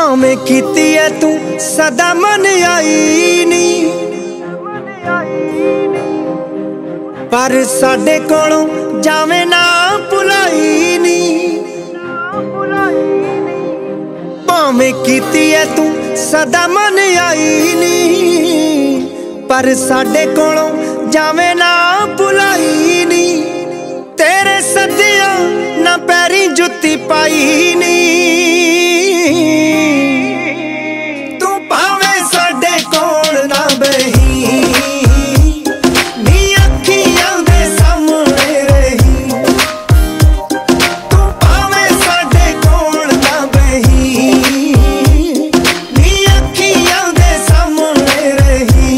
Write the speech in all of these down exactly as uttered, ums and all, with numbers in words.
भावें कीती है तू सदा मन आई नी, पर साडे कोलों जावे ना भुलाई नी। भावें कीती है तू सदा मन आई नी, पर साडे कोलों जावे ना भुलाई नी। तेरे सदिया ना पैरी जुत्ती पाई नी, तू भावें साडे कोल ना बही, नी अखियां दे सामने रही। तू भावें साडे कोल ना बही, नी अखियां दे सामने रही।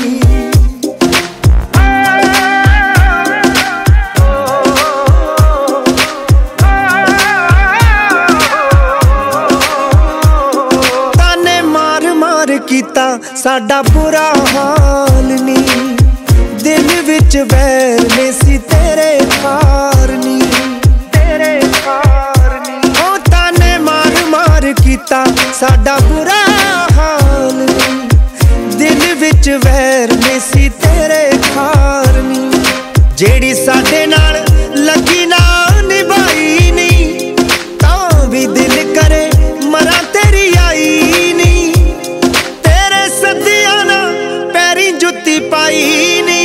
कीता साडा बुरा हाल नी, दिल विच वैर ने सी तेरे खार नी, तेरे खार नी। ओ ताने मार मार कीता साडा बुरा हाल नी, दिल विच वैर ने सी तेरे खार नी। जेड़ी साडे नाल लगी ना निभाई नी, तां भी दिल करे मरा तेरी आई नी। जुत्ती पाई नी,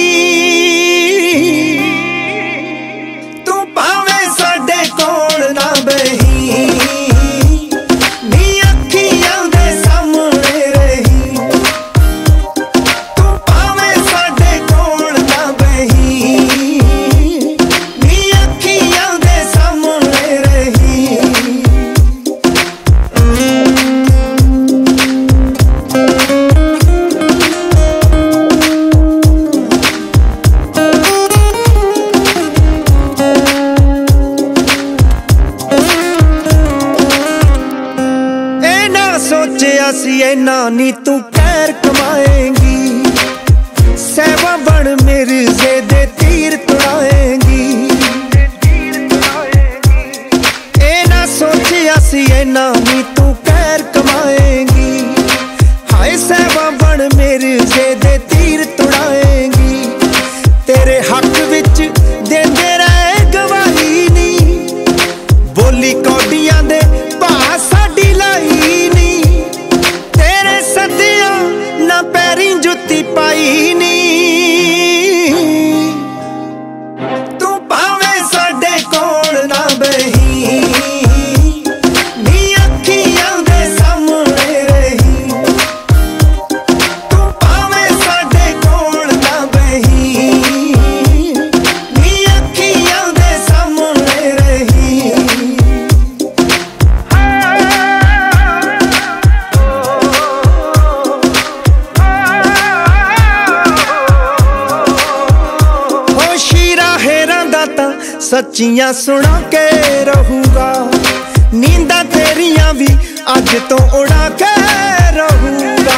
तू भावें साडे कोल ना बही, नी अखियां दे सामने रही। तू भावें साडे कोल ना बही, नी अखियां दे सामने रही। सोचिया सी ऐना नी तू खैर कमाएंगी, सहवा बन मिर्जे दे तीर तुड़ाएंगी। ए ना सोचिया सी ऐना नी तू खैर कमाएंगी, हाय सहवा बन मिर्जे दे तीर तुड़ाएंगी। तेरे हक विच देंदे रहे गवाही नी, बोली कौडियां दे भा साडी लाई नी। ना पैरी जुत्ती पाई नी, तू भावें साडे कोल ना बही, नी अखियां दे सामने रही। तू भावें साडे कोल ना बही, नी अखियां दे सामने रही। सच्चियां सुना के रहूगा, नींदा तेरियां भी अज तो उड़ा के रहूगा।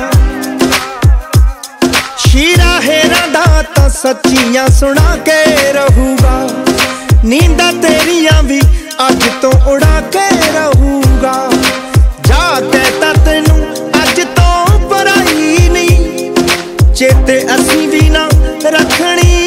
शीरा हेरा दाता सच्चियां सुना के रहूगा, नींदा तेरियां भी अज तो उड़ा के रहूगा। जा कहता तेनू अज तो पराई नहीं, चेते असी भी ना रखनी